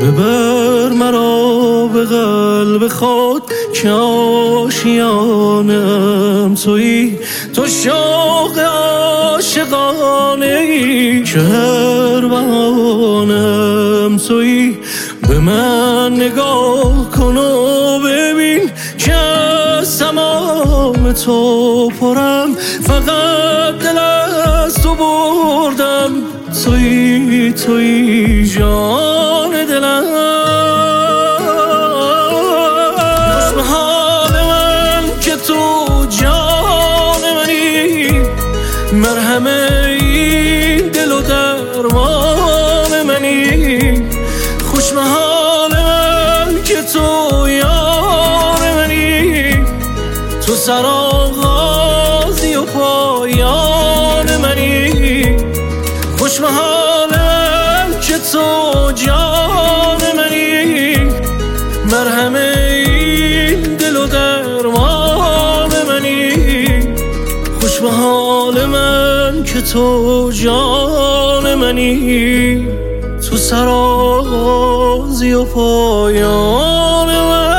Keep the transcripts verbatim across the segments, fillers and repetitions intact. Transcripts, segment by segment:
ببر مرا به قلب خود که آشیانم تویی، تو شوق عاشقانه ای که هر بهانم تویی. به من نگاه کن و ببین که از تمام تو پرم، فقط دل از تو بردم تویی، تویی جان دلم. خوش به حال من که تو جان منی، مرهم این دل و درمان منی. خوش به حال من که تو یار منی، تو سرآغازی و پایان منی. خوش به حال من که تو جان منی، مرهم این دل و درمان منی. خوش به حال من که تو جان منی، تو سرآغازی و پایان منی.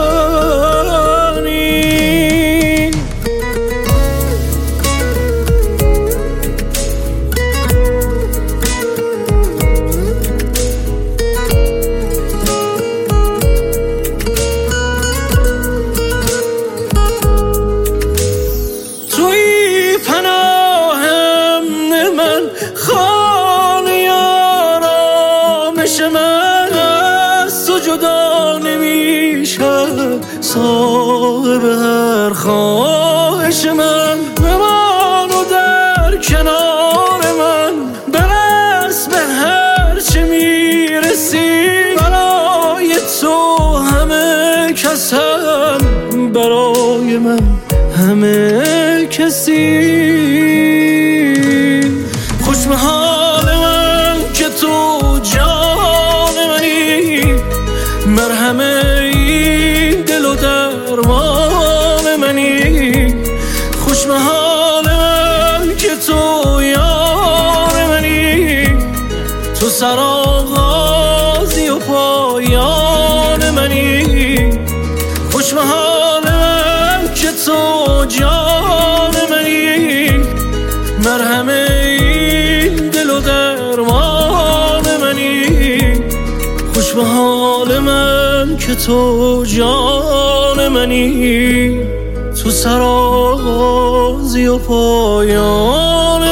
توی پناهم من، خانه آرامش من، از تو جدا نمیشم صاحب هر خواهش من. بمان و در کنار من، برس به هر چه میرسی. برای تو همه کسم، برای من همه کسی. خوش به حال من که تو جان منی، مرهم این دل و درمان منی. خوش به حال من که تو یار منی، تو سرآغازی و پایان منی. خوش به حال من که تو جان منی، مرهم این دل و درمان منی. خوش به حال من که تو جان منی، تو سرآغازی و پایان